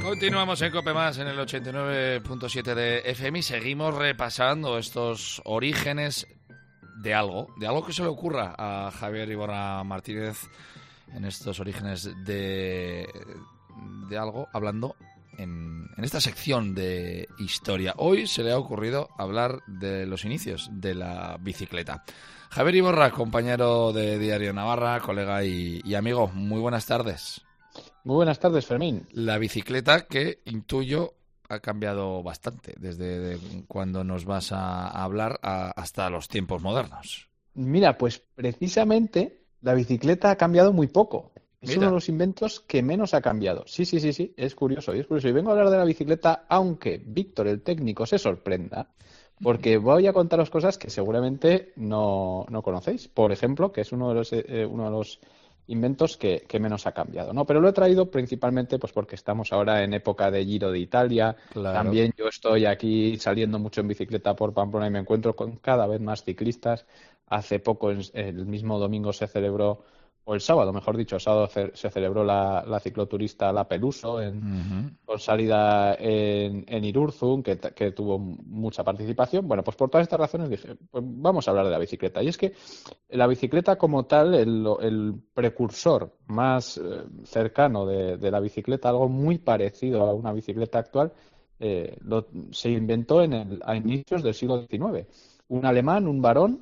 Continuamos en COPE Más en el 89.7 de FM y seguimos repasando estos orígenes de algo que se le ocurra a Javier Iborra Martínez en estos orígenes de algo, hablando en esta sección de historia. Hoy se le ha ocurrido hablar de los inicios de la bicicleta. Javier Iborra, compañero de Diario Navarra, colega y amigo, muy buenas tardes. Muy buenas tardes, Fermín. La bicicleta, que intuyo ha cambiado bastante desde cuando nos vas a hablar hasta los tiempos modernos. Mira, pues precisamente la bicicleta ha cambiado muy poco. Es Mira. uno de los inventos que menos ha cambiado. Sí, es curioso, y es curioso. Y vengo a hablar de la bicicleta, aunque Víctor, el técnico, se sorprenda, porque voy a contaros cosas que seguramente no conocéis. Por ejemplo, que es uno de los inventos que menos ha cambiado, ¿no? Pero lo he traído principalmente pues porque estamos ahora en época de Giro de Italia. Claro. También yo estoy aquí saliendo mucho en bicicleta por Pamplona y me encuentro con cada vez más ciclistas. Hace poco, el mismo domingo se celebró, o el sábado, mejor dicho, el sábado se celebró la cicloturista La Peluso con salida en Irurzun, que tuvo mucha participación. Bueno, pues por todas estas razones dije, pues vamos a hablar de la bicicleta. Y es que la bicicleta como tal, el precursor más cercano de la bicicleta, algo muy parecido a una bicicleta actual, se inventó a inicios del siglo XIX. Un alemán, un varón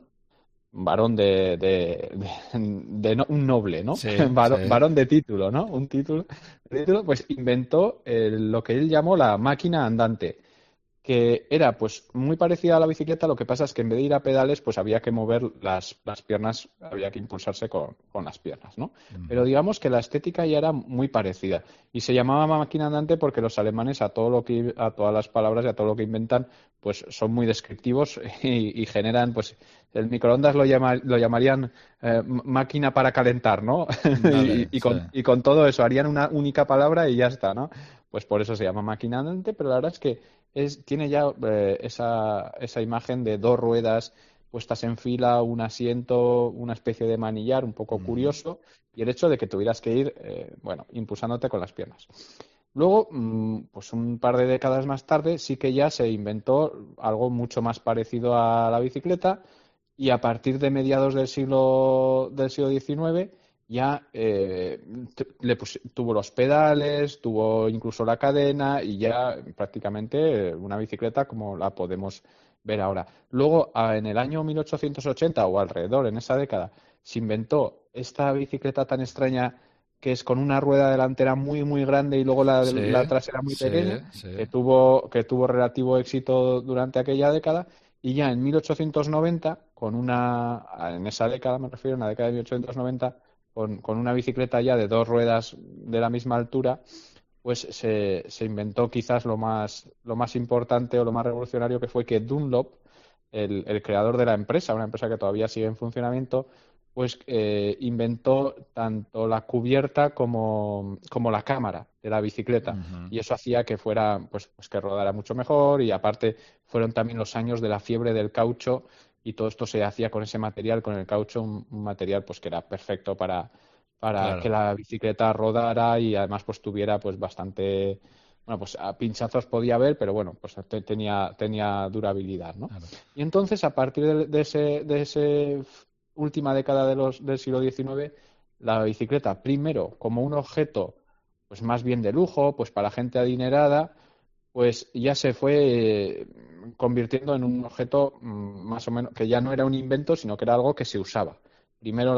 un noble, ¿no? Sí, Varón de título, ¿no? Un título, pues inventó lo que él llamó la máquina andante, que era pues muy parecida a la bicicleta. Lo que pasa es que en vez de ir a pedales, pues había que mover las piernas, había que impulsarse con las piernas, ¿no? Pero digamos que la estética ya era muy parecida y se llamaba máquina andante porque los alemanes a todas las palabras y a todo lo que inventan, pues son muy descriptivos y generan, pues el microondas lo llamarían máquina para calentar, ¿no? Vale, y con todo eso harían una única palabra y ya está, ¿no? Pues por eso se llama máquina andante, pero la verdad es que tiene ya esa imagen de dos ruedas puestas en fila, un asiento, una especie de manillar un poco curioso, y el hecho de que tuvieras que ir, impulsándote con las piernas. Luego, pues un par de décadas más tarde, sí que ya se inventó algo mucho más parecido a la bicicleta, y a partir de mediados del siglo XIX ya tuvo los pedales, tuvo incluso la cadena y ya prácticamente una bicicleta como la podemos ver ahora. Luego, en el año 1880 o alrededor, en esa década, se inventó esta bicicleta tan extraña que es con una rueda delantera muy, muy grande y luego la trasera muy pequeña, que tuvo relativo éxito durante aquella década. Y ya en 1890, en esa década me refiero, en la década de 1890, con una bicicleta ya de dos ruedas de la misma altura, pues se inventó quizás lo más importante o lo más revolucionario, que fue que Dunlop, el creador de la empresa, una empresa que todavía sigue en funcionamiento, pues inventó tanto la cubierta como la cámara de la bicicleta. Y eso hacía que fuera, pues que rodara mucho mejor, y aparte fueron también los años de la fiebre del caucho, y todo esto se hacía con ese material, con el caucho, un material pues que era perfecto para Claro. que la bicicleta rodara y además pues tuviera pues bastante, bueno, pues a pinchazos podía haber, pero bueno, pues tenía durabilidad, ¿no? Claro. Y entonces, a partir de ese última década del siglo XIX, la bicicleta, primero como un objeto pues más bien de lujo, pues para gente adinerada, pues ya se fue convirtiendo en un objeto más o menos que ya no era un invento, sino que era algo que se usaba. Primero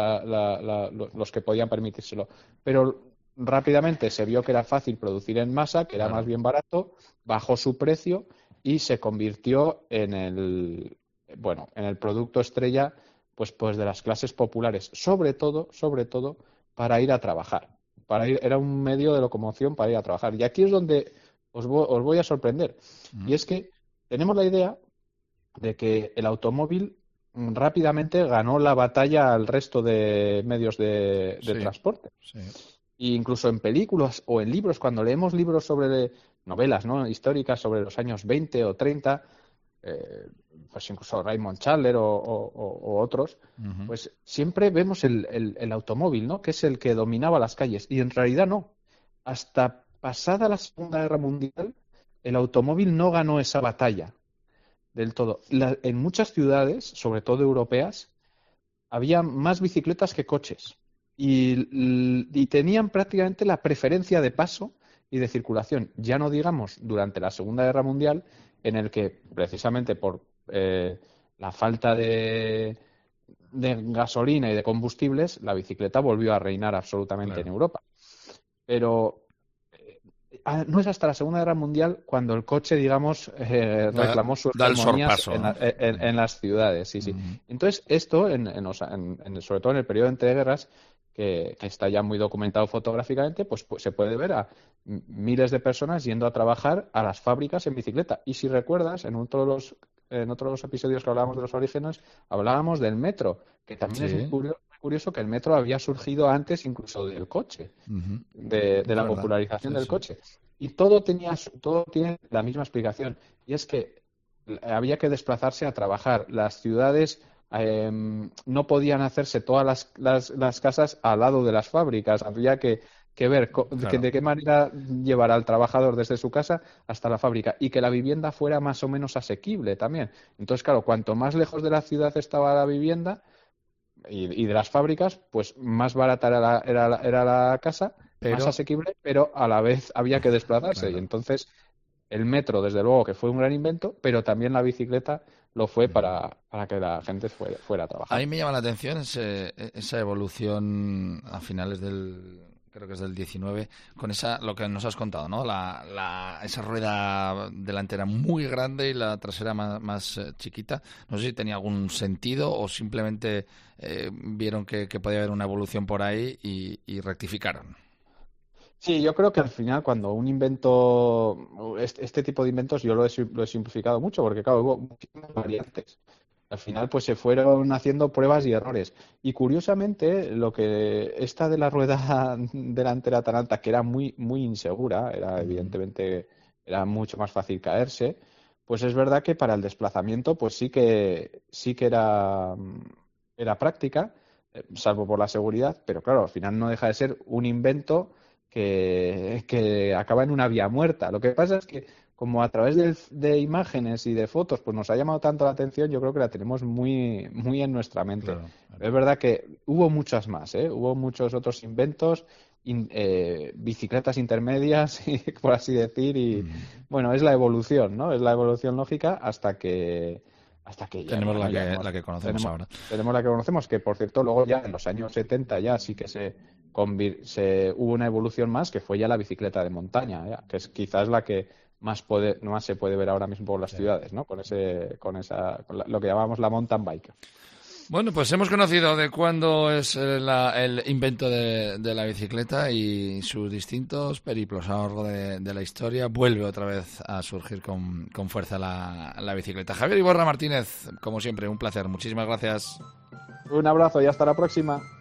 los que podían permitírselo. Pero rápidamente se vio que era fácil producir en masa, que era Claro. más bien barato, bajó su precio y se convirtió en el producto estrella pues de las clases populares, sobre todo para ir a trabajar. Era un medio de locomoción para ir a trabajar. Y aquí es donde os voy a sorprender. Y es que tenemos la idea de que el automóvil rápidamente ganó la batalla al resto de medios de transporte. Sí. E incluso en películas o en libros, cuando leemos libros sobre novelas, ¿no?, históricas sobre los años 20 o 30, pues incluso Raymond Chandler o otros, pues siempre vemos el automóvil, ¿no?, que es el que dominaba las calles. Y en realidad no. Hasta pasada la Segunda Guerra Mundial, el automóvil no ganó esa batalla del todo. En muchas ciudades, sobre todo europeas, había más bicicletas que coches y tenían prácticamente la preferencia de paso y de circulación. Ya no digamos durante la Segunda Guerra Mundial, en el que precisamente por la falta de gasolina y de combustibles, la bicicleta volvió a reinar absolutamente en Europa. Pero no es hasta la Segunda Guerra Mundial cuando el coche, digamos, reclamó su hegemonía en las ciudades. Sí, sí. Entonces, esto, sobre todo en el periodo de entreguerras, que está ya muy documentado fotográficamente, pues se puede ver a miles de personas yendo a trabajar a las fábricas en bicicleta. Y si recuerdas, en otro de los episodios que hablábamos de los orígenes, hablábamos del metro, que también es muy curioso que el metro había surgido antes incluso del coche, de la popularización del coche. Y todo tiene la misma explicación, y es que había que desplazarse a trabajar. Las ciudades no podían hacerse todas las casas al lado de las fábricas, había que ver de qué manera llevar al trabajador desde su casa hasta la fábrica y que la vivienda fuera más o menos asequible también. Entonces, claro, cuanto más lejos de la ciudad estaba la vivienda y de las fábricas, pues más barata era la casa, más asequible, pero a la vez había que desplazarse. Y entonces el metro, desde luego, que fue un gran invento, pero también la bicicleta lo fue para que la gente fuera a trabajar. A mí me llama la atención esa evolución a finales creo que es del 19, con lo que nos has contado, ¿no? Esa rueda delantera muy grande y la trasera más chiquita. No sé si tenía algún sentido o simplemente vieron que podía haber una evolución por ahí y rectificaron. Sí, yo creo que al final cuando un invento, este tipo de inventos, yo lo he simplificado mucho porque, claro, hubo muchísimas variantes. Al final, pues se fueron haciendo pruebas y errores. Y curiosamente, esta de la rueda delantera tan alta, que era muy, muy insegura, evidentemente era mucho más fácil caerse, pues es verdad que para el desplazamiento, pues sí que era práctica, salvo por la seguridad, pero claro, al final no deja de ser un invento que acaba en una vía muerta. Lo que pasa es que como a través de imágenes y de fotos pues nos ha llamado tanto la atención, yo creo que la tenemos muy, muy en nuestra mente. Claro. Es verdad que hubo muchas más, hubo muchos otros inventos, bicicletas intermedias, por así decir, y bueno, es la evolución, ¿no? Es la evolución lógica hasta que ya tenemos la que conocemos ahora. Tenemos la que conocemos, que por cierto luego ya en los años 70 ya sí que hubo una evolución más, que fue ya la bicicleta de montaña, que es quizás la que más se puede ver ahora mismo por las ciudades, ¿no? Con lo que llamamos la mountain bike. Bueno, pues hemos conocido de cuándo es el invento de la bicicleta y sus distintos periplos a lo largo de la historia. Vuelve otra vez a surgir con fuerza la bicicleta. Javier Iborra Martínez, como siempre, un placer. Muchísimas gracias. Un abrazo y hasta la próxima.